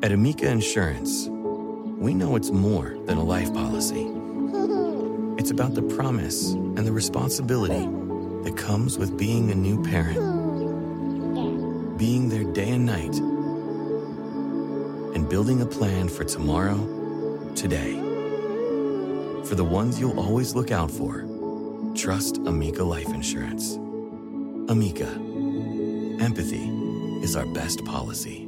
At Amica Insurance, we know it's more than a life policy. It's about the promise and the responsibility that comes with being a new parent. Being there day and night. And building a plan for tomorrow, today. For the ones you'll always look out for, trust Amica Life Insurance. Amica. Empathy is our best policy.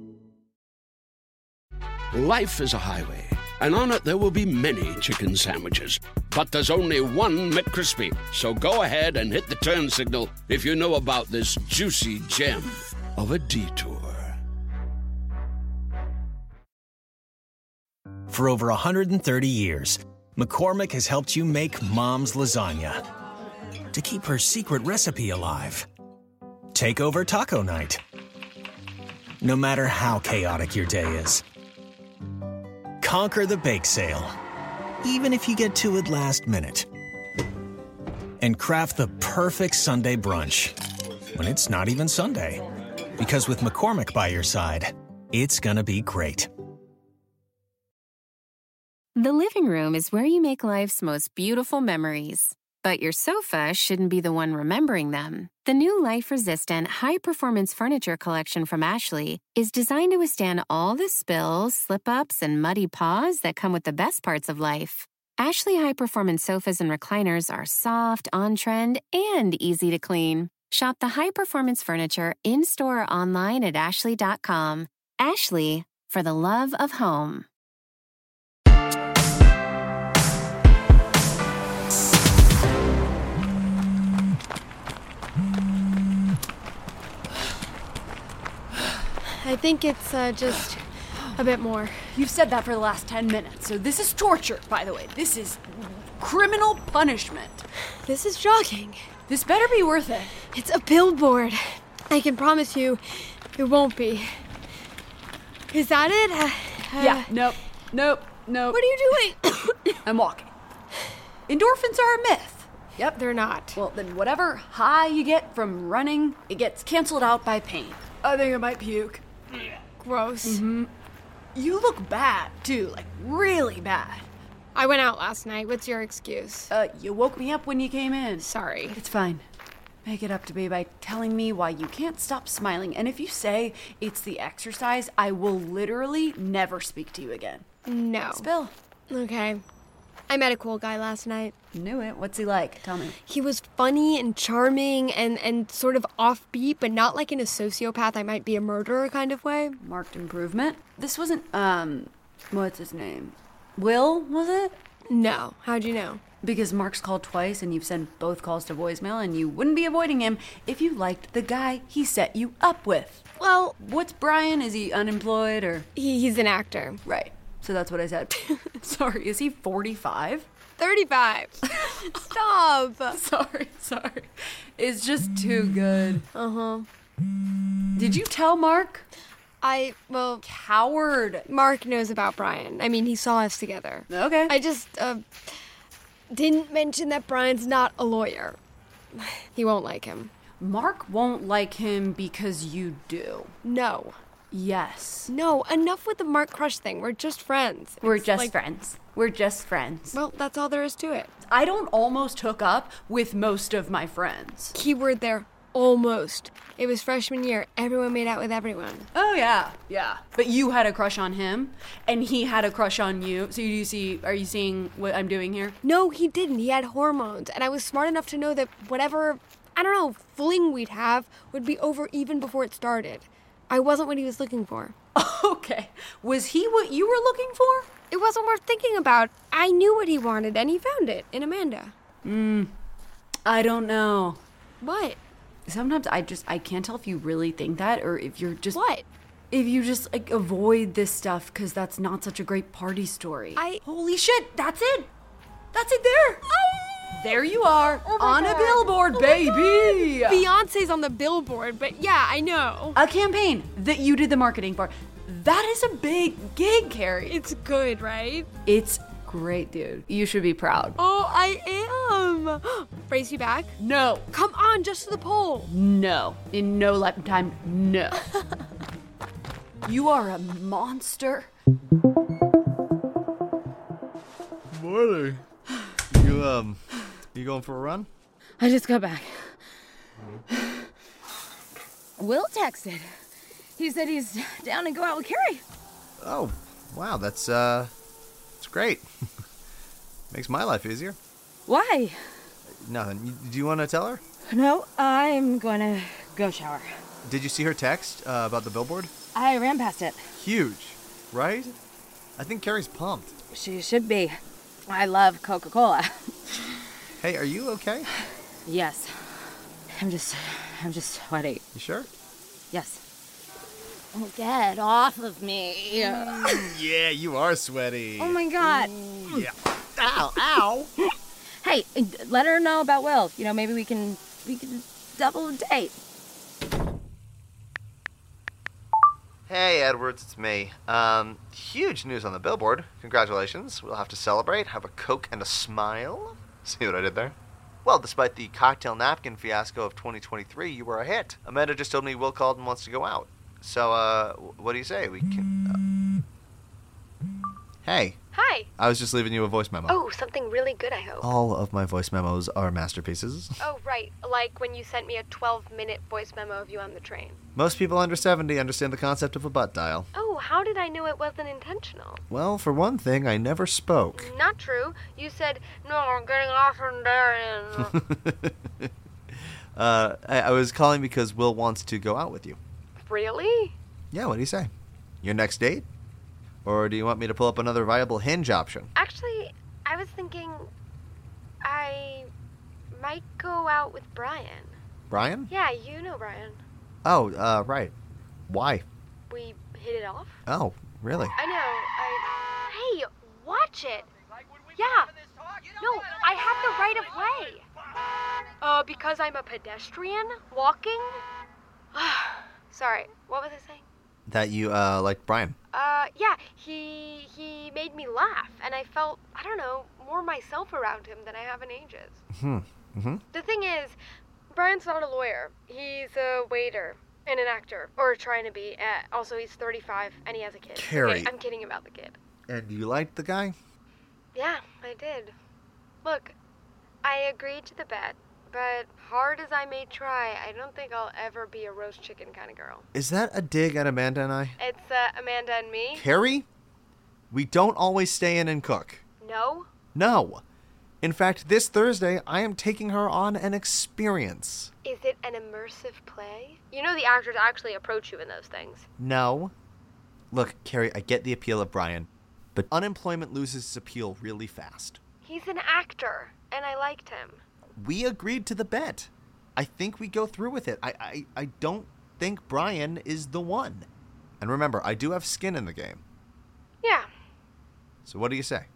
Life is a highway, and on it there will be many chicken sandwiches. But there's only one McCrispy. So go ahead and hit the turn signal if you know about this juicy gem of a detour. For over 130 years, McCormick has helped you make Mom's lasagna to keep her secret recipe alive. Take over taco night. No matter how chaotic your day is. Conquer the bake sale, even if you get to it last minute. And craft the perfect Sunday brunch when it's not even Sunday. Because with McCormick by your side, it's gonna be great. The living room is where you make life's most beautiful memories. But your sofa shouldn't be the one remembering them. The new life-resistant, high-performance furniture collection from Ashley is designed to withstand all the spills, slip-ups, and muddy paws that come with the best parts of life. Ashley high-performance sofas and recliners are soft, on-trend, and easy to clean. Shop the high-performance furniture in-store or online at ashley.com. Ashley, for the love of home. I think it's just a bit more. You've said that for the last 10 minutes, so this is torture, by the way. This is criminal punishment. This is jogging. This better be worth it. It's a billboard. I can promise you it won't be. Is that it? Yeah, nope. What are you doing? I'm walking. Endorphins are a myth. Yep, they're not. Well, then whatever high you get from running, it gets canceled out by pain. I think I might puke. Gross. Mm-hmm. You look bad, too. Like, really bad. I went out last night. What's your excuse? You woke me up when you came in. Sorry. It's fine. Make it up to me by telling me why you can't stop smiling. And if you say it's the exercise, I will literally never speak to you again. No. Spill. Okay. I met a cool guy last night. Knew it. What's he like? Tell me. He was funny and charming and sort of offbeat, but not like in a sociopath, I might be a murderer kind of way. Marked improvement. This wasn't, what's his name? Will, was it? No. How'd you know? Because Mark's called twice and you've sent both calls to voicemail and you wouldn't be avoiding him if you liked the guy he set you up with. Well, what's Brian? Is he unemployed or? He's an actor. Right. So that's what I said. Sorry, is he 45? 35. Stop. Sorry. It's just too good. Uh-huh. Did you tell Mark? Coward. Mark knows about Brian. I mean, he saw us together. Okay. I just, didn't mention that Brian's not a lawyer. He won't like him. Mark won't like him because you do. No. Yes. No, enough with the Mark crush thing. We're just friends. We're just friends. Well, that's all there is to it. I don't almost hook up with most of my friends. Keyword there, almost. It was freshman year. Everyone made out with everyone. Oh, yeah. But you had a crush on him, and he had a crush on you. So are you seeing what I'm doing here? No, he didn't. He had hormones. And I was smart enough to know that whatever, fling we'd have would be over even before it started. I wasn't what he was looking for. Okay. Was he what you were looking for? It wasn't worth thinking about. I knew what he wanted, and he found it in Amanda. I don't know. What? Sometimes I can't tell if you really think that or if you're just... What? If you just, avoid this stuff because that's not such a great party story. Holy shit, that's it! That's it there! There you are, on a billboard, baby! Beyonce's on the billboard, but yeah, I know. A campaign that you did the marketing for. That is a big gig, Carrie. It's good, right? It's great, dude. You should be proud. Oh, I am. Race you back? No. Come on, just to the pole. No. In no lifetime, no. You are a monster. Morning. You going for a run? I just got back. Will texted. He said he's down to go out with Carrie. Oh, wow, that's great. Makes my life easier. Why? Nothing. Do you want to tell her? No, I'm gonna go shower. Did you see her text about the billboard? I ran past it. Huge, right? I think Carrie's pumped. She should be. I love Coca-Cola. Hey, are you okay? Yes. I'm just sweaty. You sure? Yes. Oh, get off of me. Yeah, you are sweaty. Oh my God. Yeah. Ow, ow. Hey, let her know about Will. You know, maybe we can double date. Hey, Edwards, it's me. Huge news on the billboard. Congratulations. We'll have to celebrate. Have a Coke and a smile. See what I did there? Well, despite the cocktail napkin fiasco of 2023, you were a hit. Amanda just told me Will called and wants to go out. So, what do you say? We can... Hey. Hi. I was just leaving you a voice memo. Oh, something really good, I hope. All of my voice memos are masterpieces. Oh, right. Like when you sent me a 12-minute voice memo of you on the train. Most people under 70 understand the concept of a butt dial. Oh, how did I know it wasn't intentional? Well, for one thing, I never spoke. Not true. You said, no, I'm getting off from there. I was calling because Will wants to go out with you. Really? Yeah, what do you say? Your next date? Or do you want me to pull up another viable Hinge option? Actually, I was thinking I might go out with Brian. Brian? Yeah, you know Brian. Oh, right. Why? We hit it off? Oh, really? I know. Hey, watch it. Yeah. No, I have the right of way. Because I'm a pedestrian walking? Sorry, what was I saying? That you, like Brian. Yeah, he made me laugh, and I felt, I don't know, more myself around him than I have in ages. The thing is, Brian's not a lawyer. He's a waiter and an actor, or trying to be. Also, he's 35, and he has a kid. Carrie. Okay, I'm kidding about the kid. And you liked the guy? Yeah, I did. Look, I agreed to the bet. But hard as I may try, I don't think I'll ever be a roast chicken kind of girl. Is that a dig at Amanda and I? It's Amanda and me. Carrie? We don't always stay in and cook. No? No. In fact, this Thursday, I am taking her on an experience. Is it an immersive play? You know the actors actually approach you in those things. No. Look, Carrie, I get the appeal of Brian, but unemployment loses its appeal really fast. He's an actor, and I liked him. We agreed to the bet. I think we go through with it. I don't think Brian is the one. And remember, I do have skin in the game. Yeah. So what do you say?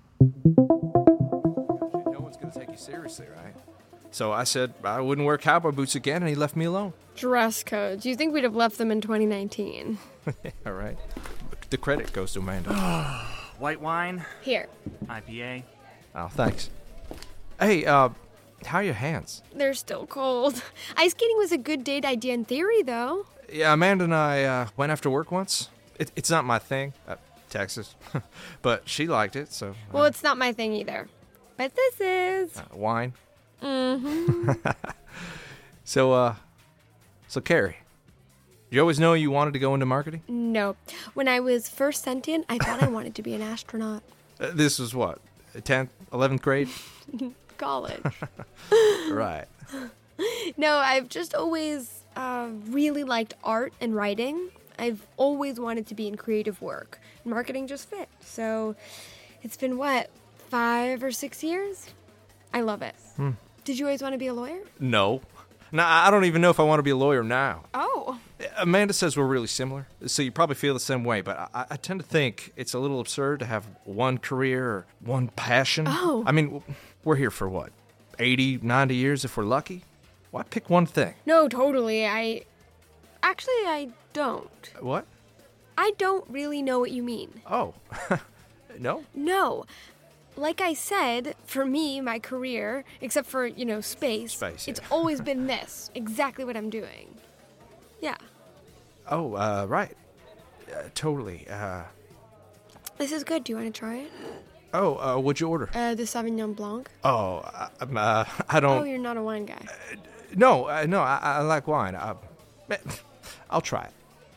No one's going to take you seriously, right? So I said I wouldn't wear cowboy boots again, and he left me alone. Dress codes. You think we'd have left them in 2019? All right. The credit goes to Amanda. White wine, Here. IPA. Oh, thanks. Hey, how are your hands? They're still cold. Ice skating was a good date idea in theory, though. Yeah, Amanda and I went after work once. It's not my thing, Texas, but she liked it, so... Well, it's not my thing either. But this is. Wine? Mm-hmm. So Carrie, you always know you wanted to go into marketing? No. When I was first sent in, I thought I wanted to be an astronaut. This was what, 10th, 11th grade? College. Right. No, I've just always really liked art and writing. I've always wanted to be in creative work. Marketing just fit. So it's been, 5 or 6 years? I love it. Did you always want to be a lawyer? No. I don't even know if I want to be a lawyer now. Oh. Amanda says we're really similar, so you probably feel the same way, but I tend to think it's a little absurd to have one career or one passion. Oh. I mean, we're here for what, 80, 90 years if we're lucky? Why pick one thing? No, totally. I don't. What? I don't really know what you mean. Oh. No? No. Like I said, for me, my career, except for, space, it's always been this. Exactly what I'm doing. Yeah. Oh, right. Totally. This is good. Do you want to try it? What'd you order? The Sauvignon Blanc. I don't... Oh, you're not a wine guy. No, I like wine. I'll try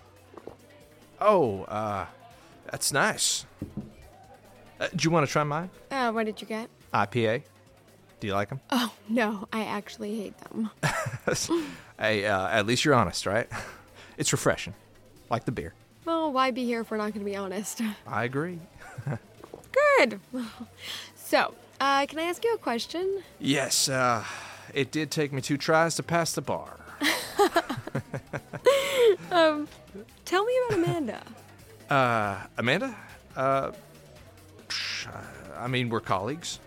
it. That's nice. Do you want to try mine? What did you get? IPA. Do you like them? Oh, no, I actually hate them. Hey, at least you're honest, right? It's refreshing. Like the beer. Well, why be here if we're not going to be honest? I agree. Good. So, can I ask you a question? Yes, it did take me 2 tries to pass the bar. Tell me about Amanda. Amanda? I mean, we're colleagues.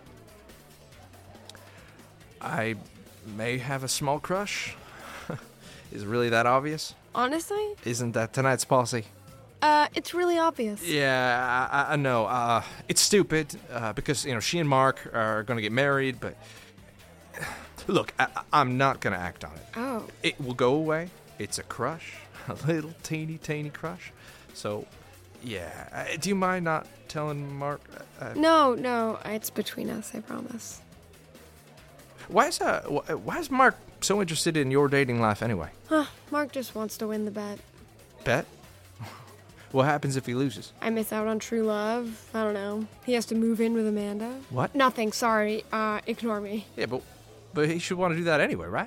I may have a small crush. Is it really that obvious? Honestly? Isn't that tonight's policy? It's really obvious. Yeah, I know. It's stupid, because, she and Mark are going to get married, but... Look, I'm not going to act on it. Oh. It will go away. It's a crush. A little teeny crush. So, yeah. Do you mind not telling Mark? No, it's between us, I promise. Why is Mark so interested in your dating life anyway? Mark just wants to win the bet. Bet? What happens if he loses? I miss out on true love. I don't know. He has to move in with Amanda. What? Nothing, sorry. Ignore me. Yeah, but he should want to do that anyway, right?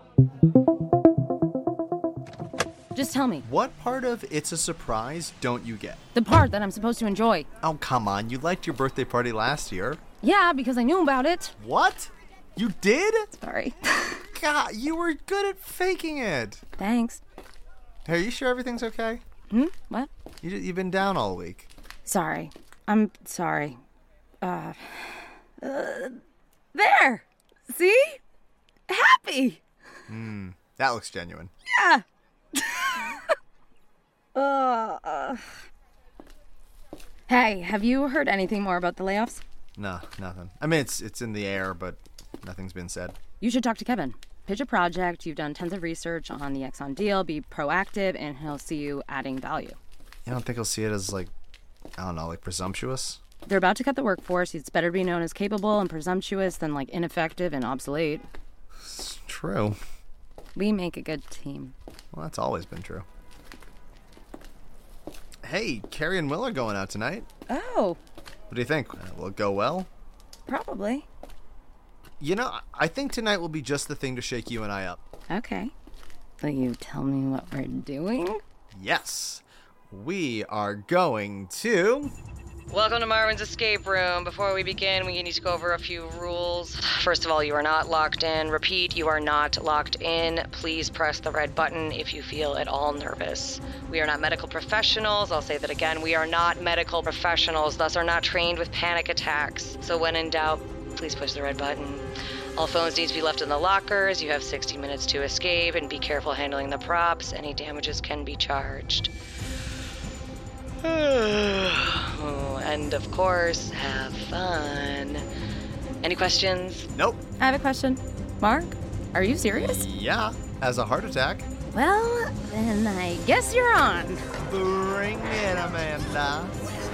Just tell me. What part of It's a Surprise don't you get? The part that I'm supposed to enjoy. Oh, come on. You liked your birthday party last year. Yeah, because I knew about it. What? You did? Sorry. God, you were good at faking it. Thanks. Hey, are you sure everything's okay? What? You've been down all week. Sorry. I'm sorry. There! See? Happy! That looks genuine. Yeah! Hey, have you heard anything more about the layoffs? No, nothing. I mean, it's in the air, but nothing's been said. You should talk to Kevin. Pitch a project, you've done tons of research on the Exxon deal, be proactive, and he'll see you adding value. You don't think he'll see it as, presumptuous? They're about to cut the workforce. It's better to be known as capable and presumptuous than, ineffective and obsolete. It's true. We make a good team. Well, that's always been true. Hey, Carrie and Will are going out tonight. Oh. What do you think? Will it go well? Probably. I think tonight will be just the thing to shake you and I up. Okay. Will you tell me what we're doing? Yes. We are going to... Welcome to Marvin's Escape Room. Before we begin, we need to go over a few rules. First of all, you are not locked in. Repeat, you are not locked in. Please press the red button if you feel at all nervous. We are not medical professionals. I'll say that again. We are not medical professionals, thus are not trained with panic attacks. So when in doubt, please push the red button. All phones need to be left in the lockers. You have 60 minutes to escape, and be careful handling the props. Any damages can be charged. And of course, have fun. Any questions? Nope. I have a question. Mark, are you serious? Yeah, as a heart attack. Well, then I guess you're on. Bring it, Amanda.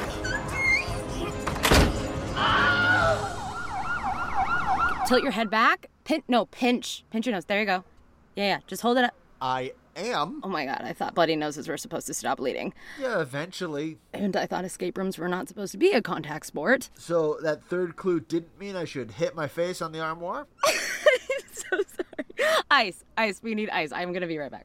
Tilt your head back. Pinch your nose. There you go. Yeah, just hold it up. I am. Oh my god, I thought bloody noses were supposed to stop bleeding. Yeah, eventually. And I thought escape rooms were not supposed to be a contact sport. So that third clue didn't mean I should hit my face on the armoire? I'm so sorry. Ice, we need ice. I'm gonna be right back.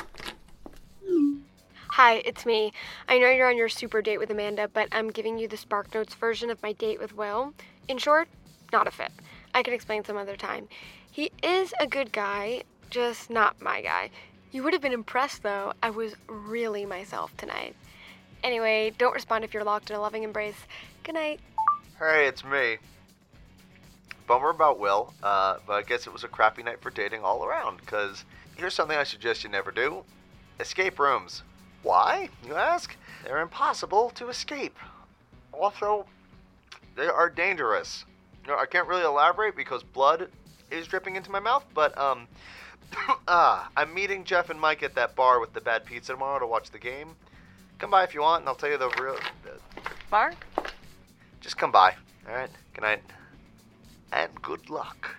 Hi, it's me. I know you're on your super date with Amanda, but I'm giving you the Spark Notes version of my date with Will. In short, not a fit. I can explain some other time. He is a good guy, just not my guy. You would have been impressed, though. I was really myself tonight. Anyway, don't respond if you're locked in a loving embrace. Good night. Hey, it's me. Bummer about Will, but I guess it was a crappy night for dating all around, because here's something I suggest you never do. Escape rooms. Why, you ask? They're impossible to escape. Also, they are dangerous. I can't really elaborate because blood is dripping into my mouth, but, I'm meeting Jeff and Mike at that bar with the bad pizza tomorrow to watch the game. Come by if you want, and I'll tell you the real... Mark? Just come by, all right? Good night. And good luck.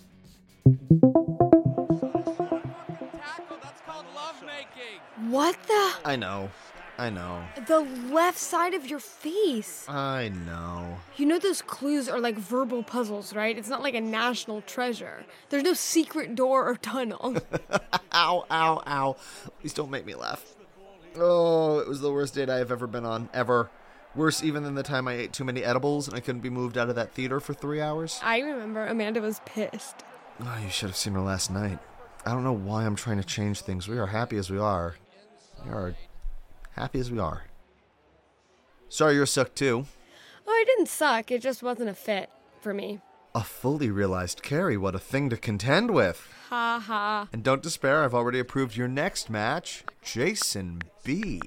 What the? I know. The left side of your face. I know. You know those clues are like verbal puzzles, right? It's not like a national treasure. There's no secret door or tunnel. Ow, ow, ow. Please don't make me laugh. Oh, it was the worst date I have ever been on, ever. Worse even than the time I ate too many edibles and I couldn't be moved out of that theater for 3 hours. I remember Amanda was pissed. Oh, you should have seen her last night. I don't know why I'm trying to change things. We are happy as we are. We are happy as we are. Sorry you're sucked too. Oh, I didn't suck. It just wasn't a fit for me. A fully realized Carrie, what a thing to contend with. Ha ha. And don't despair, I've already approved your next match, Jason B.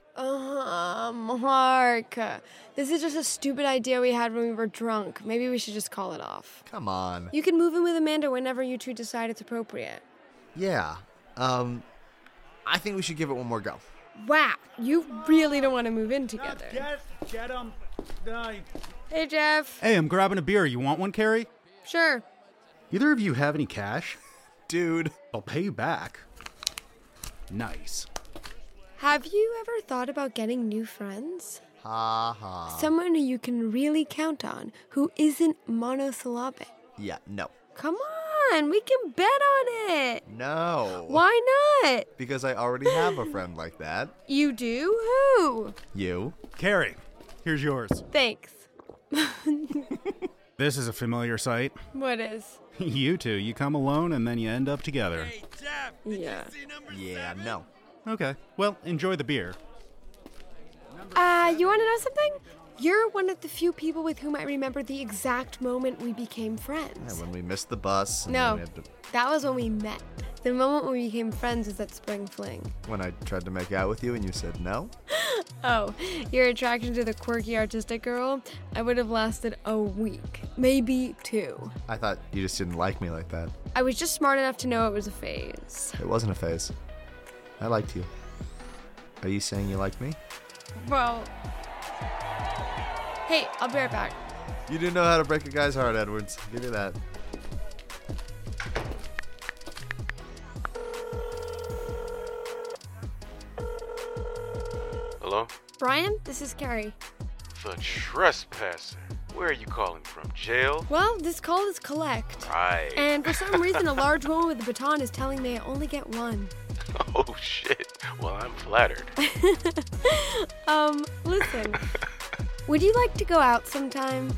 Mark. This is just a stupid idea we had when we were drunk. Maybe we should just call it off. Come on. You can move in with Amanda whenever you two decide it's appropriate. Yeah. I think we should give it one more go. Wow, you really don't want to move in together. Get him. Hey, Jeff. Hey, I'm grabbing a beer. You want one, Carrie? Sure. Either of you have any cash? Dude. I'll pay you back. Nice. Have you ever thought about getting new friends? Ha ha. Someone who you can really count on, who isn't monosyllabic. Yeah, no. Come on, we can bet on it. No. Why not? Because I already have a friend like that. You do? Who? You. Carrie, here's yours. Thanks. This is a familiar sight. What is? You two, you come alone and then you end up together. Hey, Jeff, yeah. Yeah, no. Okay, well, enjoy the beer. You want to know something? You're one of the few people with whom I remember the exact moment we became friends. Yeah, when we missed the bus. And No, we had to... that was when we met. The moment when we became friends was at Spring Fling. When I tried to make out with you and you said no? Oh, your attraction to the quirky artistic girl? I would have lasted a week, maybe 2. I thought you just didn't like me like that. I was just smart enough to know it was a phase. It wasn't a phase. I liked you. Are you saying you liked me? Well... Hey, I'll be right back. You do know how to break a guy's heart, Edwards. Give you that. Hello? Brian, this is Carrie. The trespasser. Where are you calling from? Jail? Well, this call is collect. Right. And for some reason, a large woman with a baton is telling me I only get one. Oh, shit. Well, I'm flattered. Listen. Would you like to go out sometime?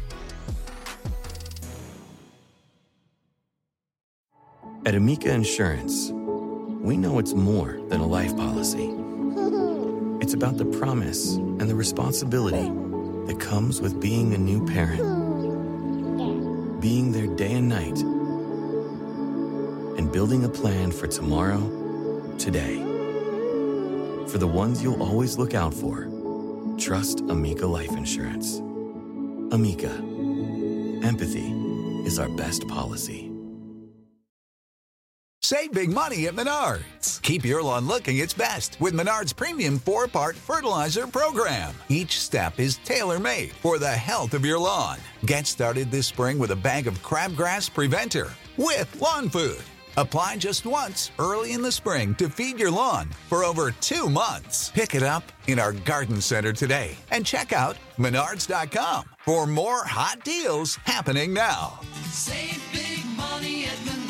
At Amica Insurance, we know it's more than a life policy. It's about the promise and the responsibility that comes with being a new parent. Being there day and night. And building a plan for tomorrow, today. For the ones you'll always look out for, trust Amica Life Insurance. Amica. Empathy is our best policy. Save big money at Menards. Keep your lawn looking its best with Menards Premium 4-Part Fertilizer Program. Each step is tailor-made for the health of your lawn. Get started this spring with a bag of Crabgrass Preventer with lawn food. Apply just once early in the spring to feed your lawn for over 2 months. Pick it up in our garden center today and check out Menards.com for more hot deals happening now. Save big money at Menards.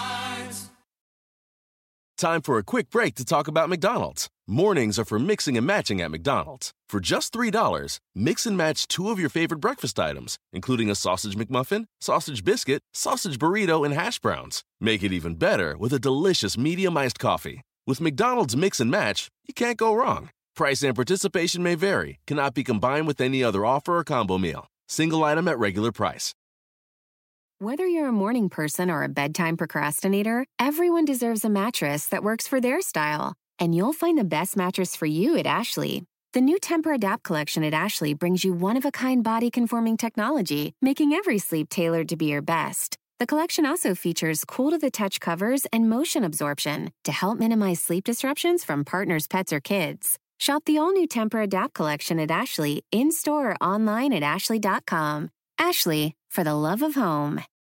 Time for a quick break to talk about McDonald's. Mornings are for mixing and matching at McDonald's. For just $3, mix and match 2 of your favorite breakfast items, including a sausage McMuffin, sausage biscuit, sausage burrito, and hash browns. Make it even better with a delicious medium iced coffee. With McDonald's Mix and Match, you can't go wrong. Price and participation may vary, cannot be combined with any other offer or combo meal. Single item at regular price. Whether you're a morning person or a bedtime procrastinator, everyone deserves a mattress that works for their style. And you'll find the best mattress for you at Ashley. The new Temper-Adapt collection at Ashley brings you one-of-a-kind body-conforming technology, making every sleep tailored to be your best. The collection also features cool-to-the-touch covers and motion absorption to help minimize sleep disruptions from partners, pets, or kids. Shop the all-new Tempur-Adapt collection at Ashley, in-store or online at ashley.com. Ashley, for the love of home.